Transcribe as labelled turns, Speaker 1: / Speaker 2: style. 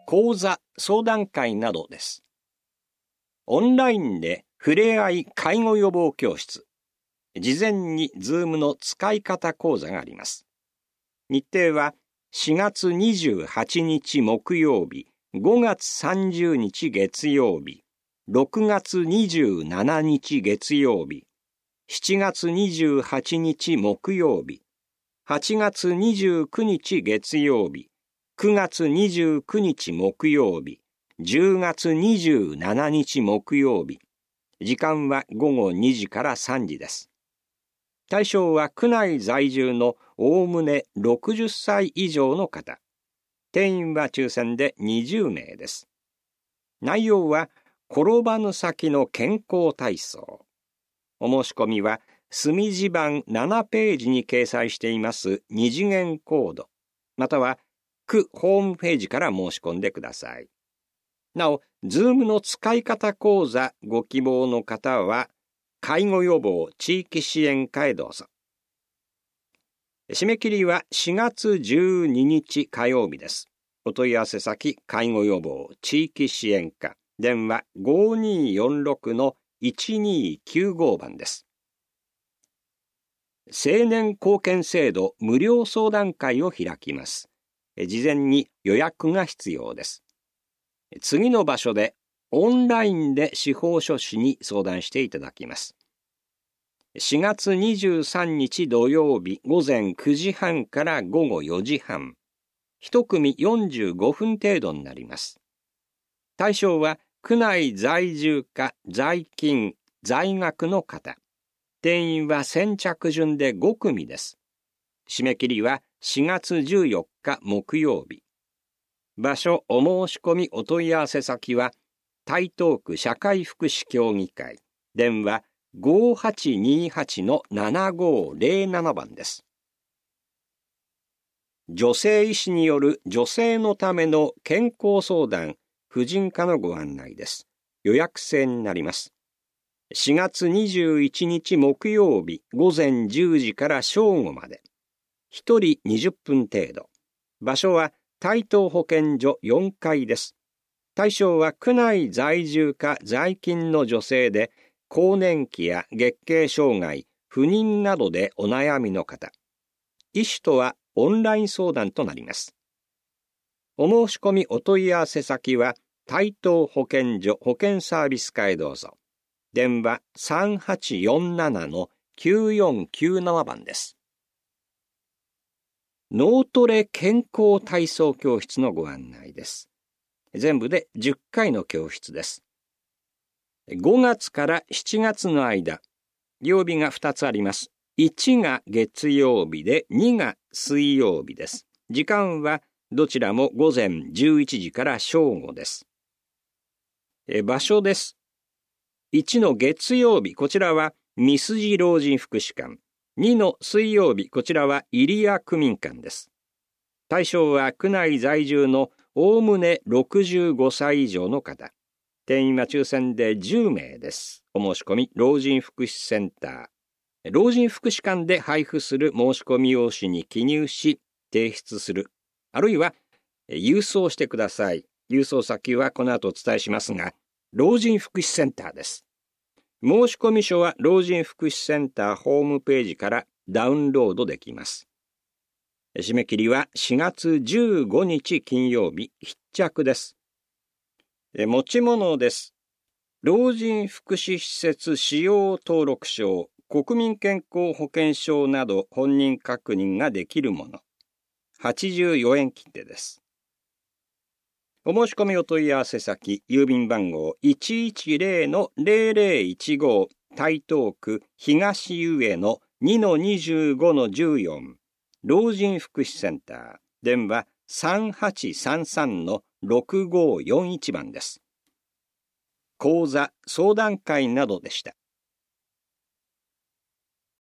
Speaker 1: 講座、相談会などです。オンラインでふれあい介護予防教室。事前にZoomの使い方講座があります。日程は4月28日木曜日、5月30日月曜日、6月27日月曜日、7月28日木曜日、8月29日月曜日、9月29日木曜日、10月27日木曜日。時間は午後2時から3時です。対象は区内在住のおおむね60歳以上の方。定員は抽選で20名です。内容は転ばぬ先の健康体操。お申し込みは墨字盤7ページに掲載しています2次元コード、または区ホームページから申し込んでください。なお、Zoom の使い方講座ご希望の方は、介護予防地域支援課へどうぞ。締め切りは4月12日火曜日です。お問い合わせ先、介護予防地域支援課、電話 5246-1295 番です。青年貢献制度無料相談会を開きます。事前に予約が必要です。次の場所でオンラインで司法書士に相談していただきます。4月23日土曜日午前9時半から午後4時半。一組45分程度になります。対象は区内在住か在勤、在学の方。定員は先着順で5組です。締め切りは4月14日木曜日。場所、お申し込みお問い合わせ先は、台東区社会福祉協議会、電話 5828-7507 番です。女性医師による女性のための健康相談、婦人科のご案内です。予約制になります。4月21日木曜日午前10時から正午まで。1人20分程度。場所は台東保健所4階です。対象は区内在住か在勤の女性で、更年期や月経障害、不妊などでお悩みの方。医師とはオンライン相談となります。お申し込みお問い合わせ先は、台東保健所保健サービス課へどうぞ。電話 3847-9497 番です。脳トレ健康体操教室のご案内です。全部で10回の教室です。5月から7月の間、曜日が2つあります。1が月曜日で2が水曜日です。時間はどちらも午前11時から正午です。場所です。1の月曜日、こちらは三筋老人福祉館。2の水曜日、こちらは入谷区民館です。対象は区内在住のおおむね65歳以上の方。定員は抽選で10名です。お申し込み、老人福祉センター。老人福祉館で配布する申し込み用紙に記入し、提出する。あるいは、郵送してください。郵送先はこの後お伝えしますが、老人福祉センターです。申し込み書は老人福祉センターホームページからダウンロードできます。締め切りは4月15日金曜日必着です。持ち物です。老人福祉施設使用登録証、国民健康保険証など本人確認ができるもの。84円切手です。お申し込みお問い合わせ先、郵便番号 110-0015 台東区東上野 2-25-14 老人福祉センター、電話 3833-6541 番です。講座、相談会などでした。